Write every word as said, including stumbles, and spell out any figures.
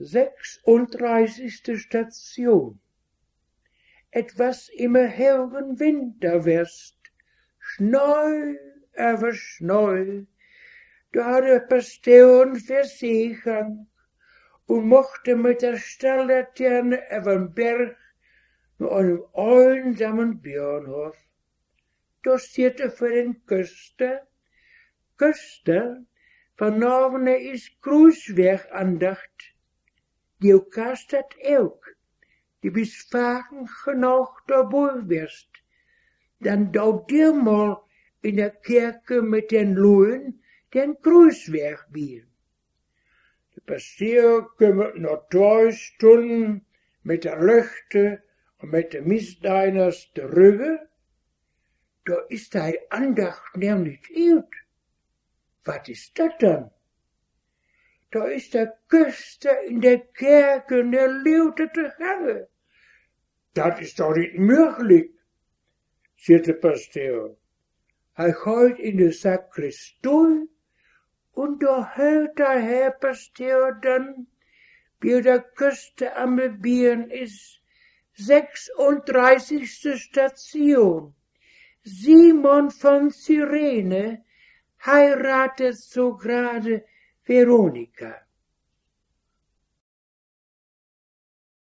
sechsunddreißigste Station. Etwas immer helgen Winter west, schneu, aber schneu, da hat der Pasteur für Seegang und mochte mit der Stalllaterne übern Berg nur einem einsamen Björnhof. Da steht er für den Küster, Küster, vanavond is Kruiswegandacht. Die kastet ook, die bis vagen genoeg dabei wirst. Dan dou dir mal in der Kirche mit den Leuen den Kruisweg bier. Der Pasteur kümmert noch zwei Stunden mit der Lüchte und mit den Misdeiners drüber. Da ist die Andacht nämlich gut. Was ist das dann? Da ist der Küster in der Kirche und der lautete Gange. Das ist doch nicht möglich, sagt der Pasteur. Er geht in die Sakristei und da hört der Herr Pasteur dann, wie der Küster am Bieren ist, sechsunddreißigste Station. Simon von Cyrene heiratet so gerade Veronika.